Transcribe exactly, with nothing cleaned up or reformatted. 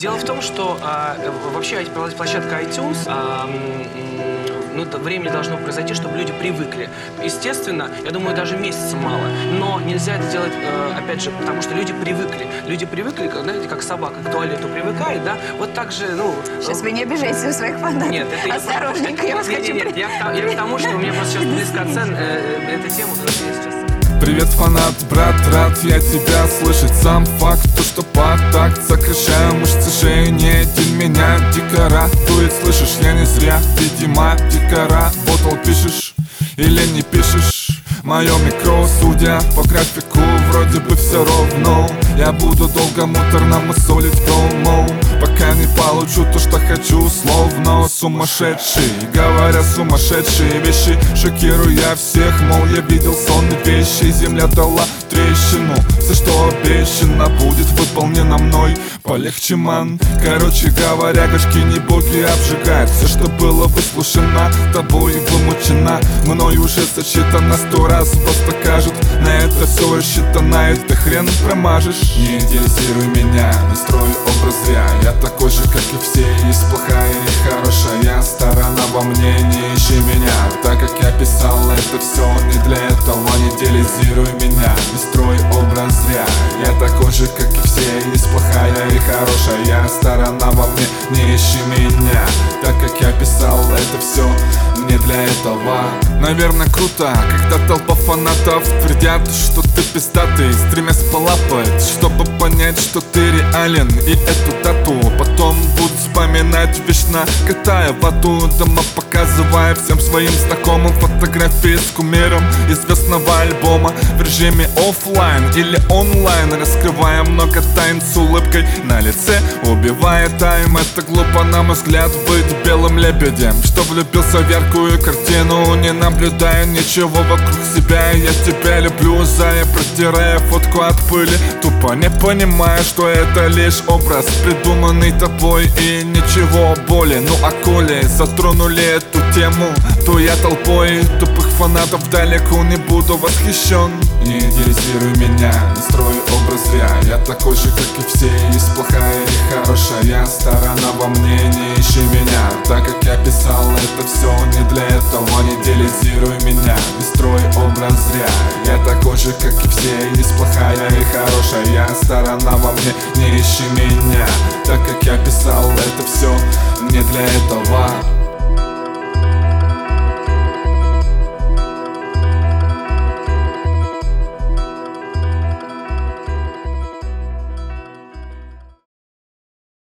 Дело в том, что а, вообще площадка iTunes, а, ну, времени должно произойти, чтобы люди привыкли. Естественно, я думаю, даже месяца мало. Но нельзя это делать, э, опять же, потому что люди привыкли. Люди привыкли, знаете, как собака к туалету привыкает, да? Вот так же, ну... Сейчас вы не обижаете у своих фанатов. Нет, это... Осторожненько, я вас нет, хочу... Нет, нет, я, я к тому, что у меня просто сейчас близко оцен э, эта тема, которую я сейчас... Привет, фанат, брат, рад я тебя слышать. Сам факт, то, что по такт сокращаю мышцы шеи, не один меня дико радует. Слышишь, я не зря, видимо, дико работал. Пишешь или не пишешь? Мое микро, судя по графику, вроде бы все равно. Я буду долго муторно мусолить промо, пока не получу то, что хочу, словно сумасшедший. Говоря сумасшедшие вещи, шокируя всех, мол, я видел сонные вещи. Земля дала трещину, все, что обещано, будет выполнено мной. Полегче, ман. Короче говоря, горшки не боги обжигают. Все, что было выслушано тобой, вымучено мной уже сочетано сто раз. Просто кажут, на это все рассчитано, и ты хрен промажешь. Не идеализируй меня, не строй образ зря. Я такой же, как и все, есть плохая и хорошая сторона во мне, не ищи меня. Так как я писал, это все не для этого. Не идеализируй меня, не строй образ зря. Я такой же, как и все, есть плохая и хорошая сторона во мне, не ищи меня. Так как я писал, это все не для этого. Наверное, круто, когда толпа фанатов твердят, что ты пиздатый, стремясь полапать, чтобы понять, что ты реален, и эту дату потом будут вспоминать вечно, катая вату дома, показывая всем своим знакомым фотографии с кумиром известного альбома в режиме оффлайн или онлайн, раскрывая много тайн с улыбкой на лице, убивая тайм. Это глупо, на мой взгляд, быть белым лебедем, что влюбился в яркую картину, не наблюдая ничего вокруг себя. Я тебя люблю, зая, протирая фотку от пыли, тупо не понимая, что это лишь образ, придуманный тобой, и ничего более. Ну а коли затронули эту тему, то я толпой тупых фанатов далеко не буду восхищен. Не идеализируй меня, не строй образ зря. Я такой же, как и все, есть плохая и хорошая сторона во мне, не ищи меня. Так как я писал, это все не для этого. Не идеализируй меня, не строй образ зря. Я такой же, как и все, есть плохая и хорошая сторона во мне, не ищи меня. Так как я писал, это все не для этого.